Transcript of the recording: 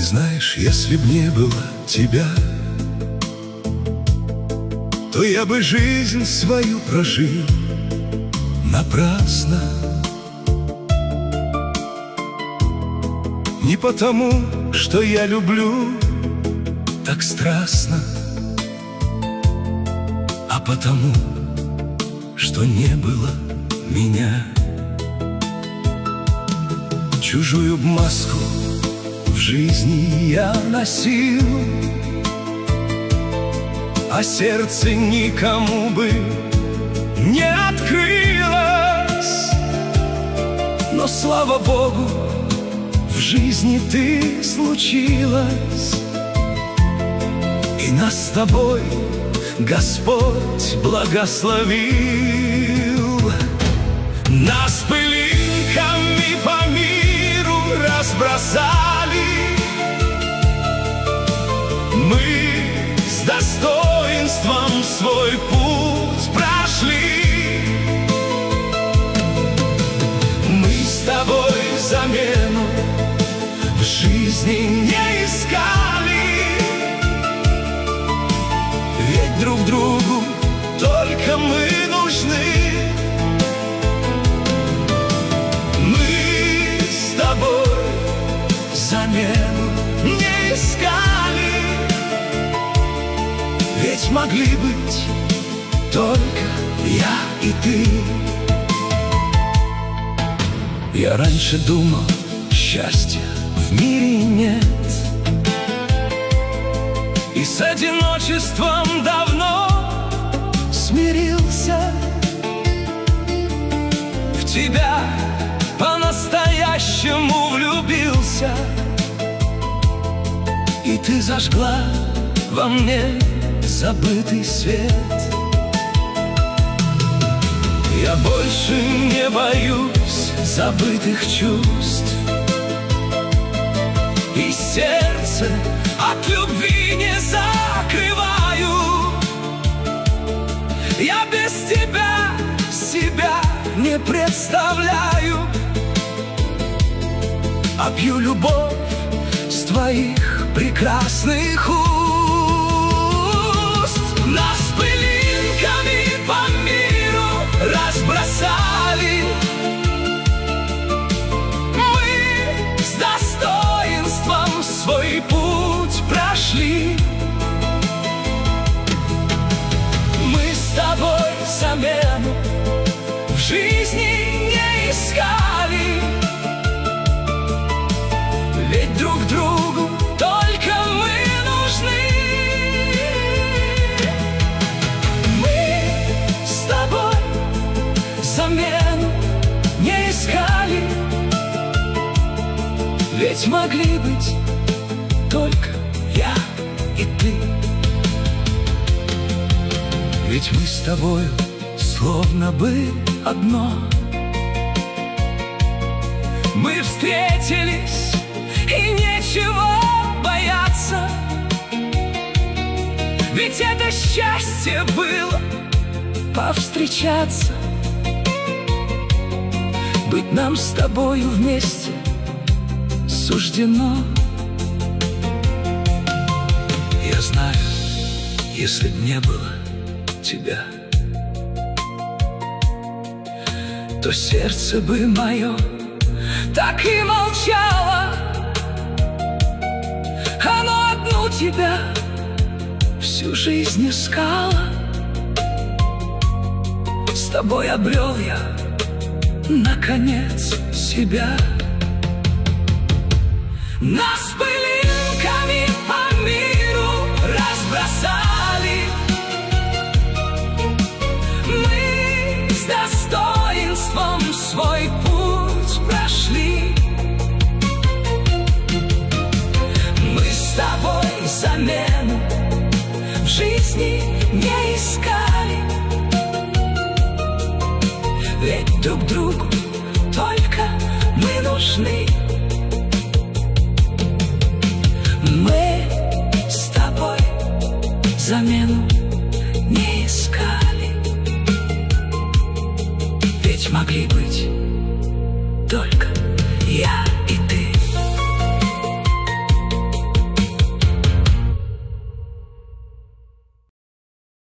Знаешь, если б не было тебя, то я бы жизнь свою прожил напрасно. Не потому, что я люблю так страстно, а потому, что не было меня. Чужую б маску в жизни я носил, а сердце никому бы не открылось. Но, слава Богу, в жизни ты случилась, и нас с тобой Господь благословил. Нас пылинками по миру разбросали, мы с достоинством свой путь прошли. Мы с тобой замену в жизни не искали, ведь друг другу только мы нужны. Мы с тобой замену не искали, ведь могли быть только я и ты. Я раньше думал, счастья в мире нет, и с одиночеством давно смирился. В тебя по-настоящему влюбился, и ты зажгла во мне забытый свет. Я больше не боюсь забытых чувств, и сердце от любви не закрываю. Я без тебя себя не представляю, а пью любовь с твоих прекрасных уст. Нас пылинками по миру разбросали, мы с достоинством свой путь прошли. Мы с тобой замену в жизни не искали, ведь друг другу только мы нужны. Мы с тобой замену не искали, ведь могли быть только я и ты. Ведь мы с тобою словно бы одно. Мы встретились, и нечего бояться, ведь это счастье было повстречаться. Быть нам с тобою вместе суждено. Я знаю, если б не было тебя, то сердце бы мое так и молчало. Оно одну тебя всю жизнь искало. С тобой обрел я наконец себя. Нас пылинками по миру разбросали, мы с достоинством свой путь прошли. Мы с тобой замену в жизни не искали, ведь друг другу только мы нужны. Мы с тобой замену не искали, ведь могли быть